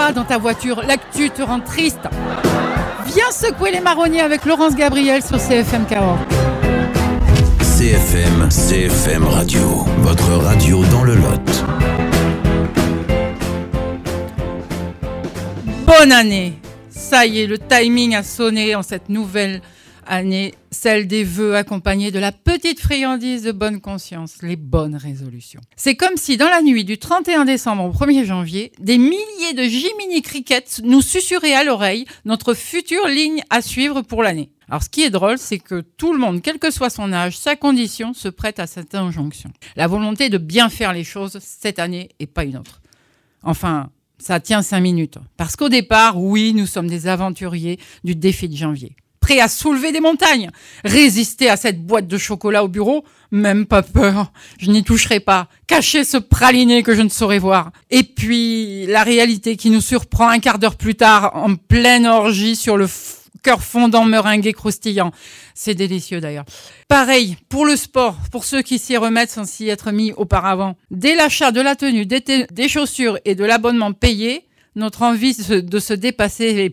pas dans ta voiture, l'actu te rend triste. Viens secouer les marronniers avec Laurence Gabriel sur CFM Cahors. CFM Radio, votre radio dans le Lot. Bonne année! Ça y est, le timing a sonné en cette nouvelle année, celle des vœux accompagnés de la petite friandise de bonne conscience, les bonnes résolutions. C'est comme si dans la nuit du 31 décembre au 1er janvier, des milliers de Jiminy Crickets nous susurraient à l'oreille notre future ligne à suivre pour l'année. Alors ce qui est drôle, c'est que tout le monde, quel que soit son âge, sa condition, se prête à cette injonction. La volonté de bien faire les choses cette année et pas une autre. Enfin, ça tient 5 minutes. Parce qu'au départ, oui, nous sommes des aventuriers du défi de janvier. Prêts à soulever des montagnes, résister à cette boîte de chocolat au bureau, même pas peur, je n'y toucherai pas, cacher ce praliné que je ne saurais voir. Et puis, la réalité qui nous surprend un quart d'heure plus tard, en pleine orgie sur le cœur fondant, meringué, croustillant. C'est délicieux d'ailleurs. Pareil, pour le sport, pour ceux qui s'y remettent sans s'y être mis auparavant. Dès l'achat de la tenue, des chaussures et de l'abonnement payé, notre envie de se dépasser est...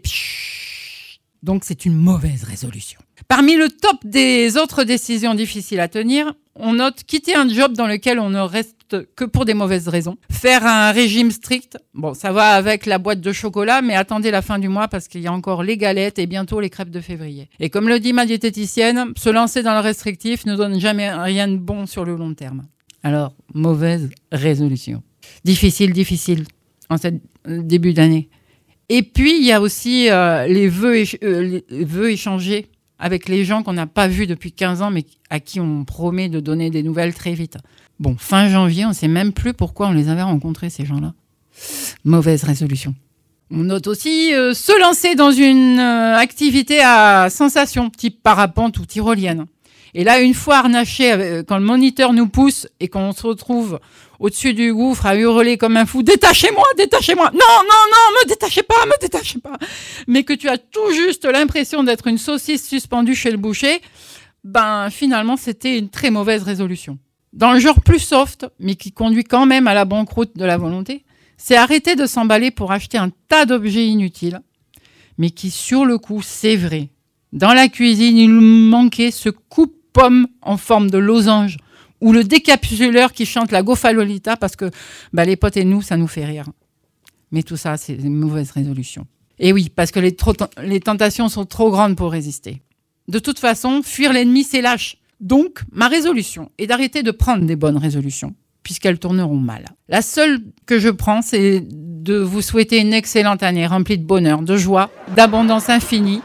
Donc c'est une mauvaise résolution. Parmi le top des autres décisions difficiles à tenir, on note quitter un job dans lequel on ne reste que pour des mauvaises raisons. Faire un régime strict, bon, ça va avec la boîte de chocolat, mais attendez la fin du mois parce qu'il y a encore les galettes et bientôt les crêpes de février. Et comme le dit ma diététicienne, se lancer dans le restrictif ne donne jamais rien de bon sur le long terme. Alors, mauvaise résolution. Difficile en ce début d'année. Et puis, il y a aussi les vœux échangés avec les gens qu'on n'a pas vus depuis 15 ans, mais à qui on promet de donner des nouvelles très vite. Bon, fin janvier, on ne sait même plus pourquoi on les avait rencontrés, ces gens-là. Mauvaise résolution. On note aussi se lancer dans une activité à sensation, type parapente ou tyrolienne. Et là, une fois harnaché, quand le moniteur nous pousse et qu'on se retrouve au-dessus du gouffre à hurler comme un fou « Détachez-moi ! Non, me détachez pas !» Mais que tu as tout juste l'impression d'être une saucisse suspendue chez le boucher, ben finalement, c'était une très mauvaise résolution. Dans le genre plus soft, mais qui conduit quand même à la banqueroute de la volonté, c'est arrêter de s'emballer pour acheter un tas d'objets inutiles, mais qui, sur le coup, c'est vrai. Dans la cuisine, il nous manquait ce coupe-pomme en forme de losange ou le décapsuleur qui chante la Gofalolita parce que les potes et nous, ça nous fait rire. Mais tout ça, c'est une mauvaise résolution. Et oui, parce que les tentations sont trop grandes pour résister. De toute façon, fuir l'ennemi, c'est lâche. Donc, ma résolution est d'arrêter de prendre des bonnes résolutions, puisqu'elles tourneront mal. La seule que je prends, c'est de vous souhaiter une excellente année remplie de bonheur, de joie, d'abondance infinie.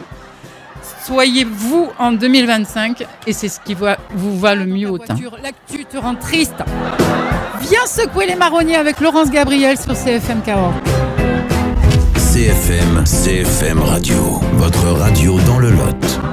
Soyez-vous en 2025 et c'est ce qui vous va le mieux au teint. L'actu te rend triste. Viens secouer les marronniers avec Laurence Gabriel sur CFM Cahors. CFM Radio, votre radio dans le Lot.